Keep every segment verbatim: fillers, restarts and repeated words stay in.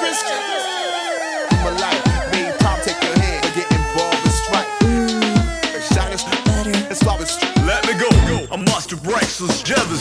Christian. My life, main top, take your hand, get involved in strife. Mm, shine is better. It's always let me go. I'm Master Braxton's jealous.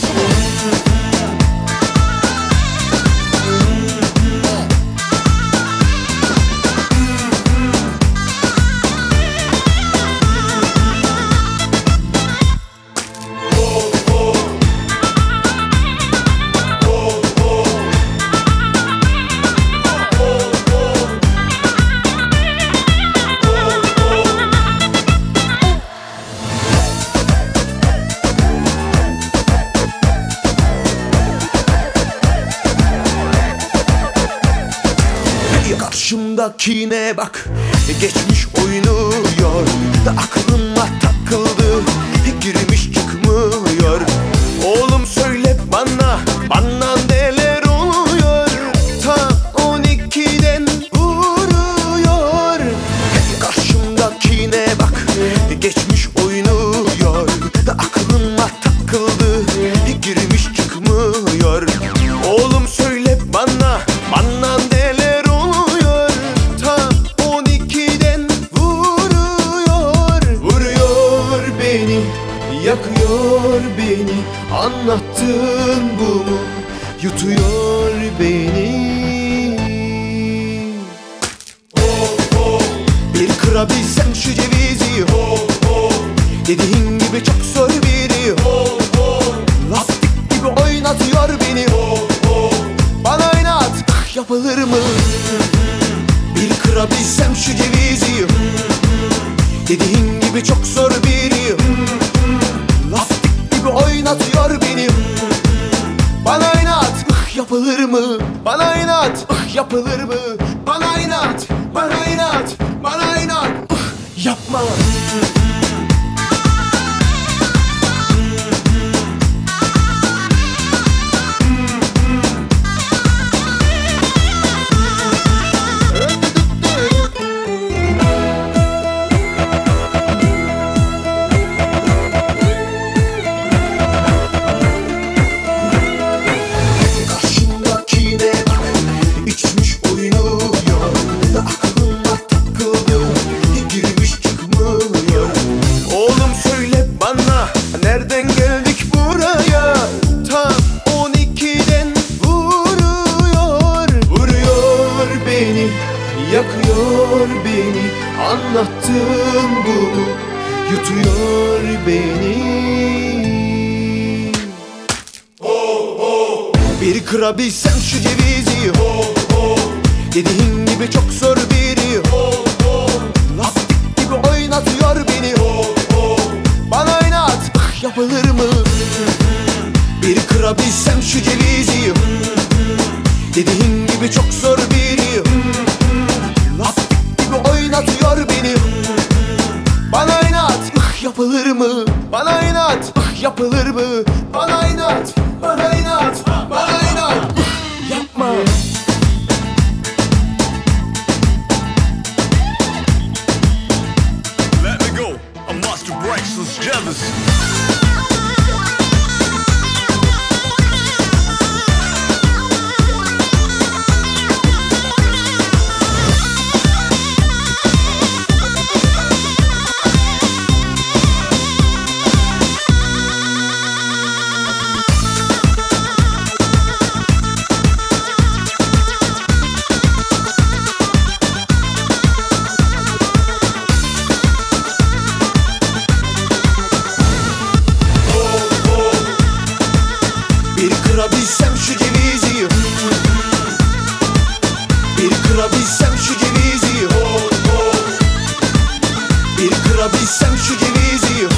Karşımdakine bak, geçmiş oynuyor, aklıma takıldı, girmiş çıkmıyor. Oğlum söyle bana, bana neler oluyor? Ta on ikiden vuruyor. Karşımdakine bak, geçmiş oynuyor, aklıma takıldı, girmiş çıkmıyor. Oğlum söyle bana, bana neler oluyor? Ta on ikiden vuruyor. Vuruyor beni, yakıyor beni, anlattığın bu mu? Yutuyor beni. Bir kırabilsem şu cevizi, dediğin gibi çok zor biri, lastik gibi oynatıyor beni. Bana oynat, ah, yapılır mı? Bir kırabilsem şu cevizi, dediğin gibi çok zor biri, lastik gibi oynatıyor beni. Bana oynat, ah, yapılır mı? Bana oynat, ah, yapılır mı? Bana oynat, bana oynat, bana oynat, ah, yapma. Nereden geldik buraya? Tam on ikiden vuruyor. Vuruyor beni, yakıyor beni, anlattığın bu mu? Yutuyor beni. Bir kırabilsem şu cevizi, dediğin gibi çok zor biri, lastik gibi oynatıyor beni. Bana oynat, ah, yapılır mı? Bir kırabilsem şu cevizi, dediğin gibi çok zor biri, lastik gibi oynatıyor beni. Bana oynat, ah, yapılır mı? Bana oynat, ah, yapılır mı? Bana oynat, bana oynat, bana oynat, ah, yapma. Let me go. I'm Master Braxton's jealous. Bir kırabilsem şu cevizi, bir kırabilsem şu cevizi, bir kırabilsem şu cevizi,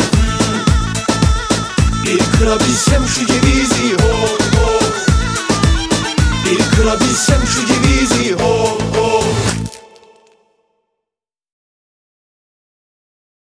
bir kırabilsem şu cevizi, bir kırabilsem şu cevizi.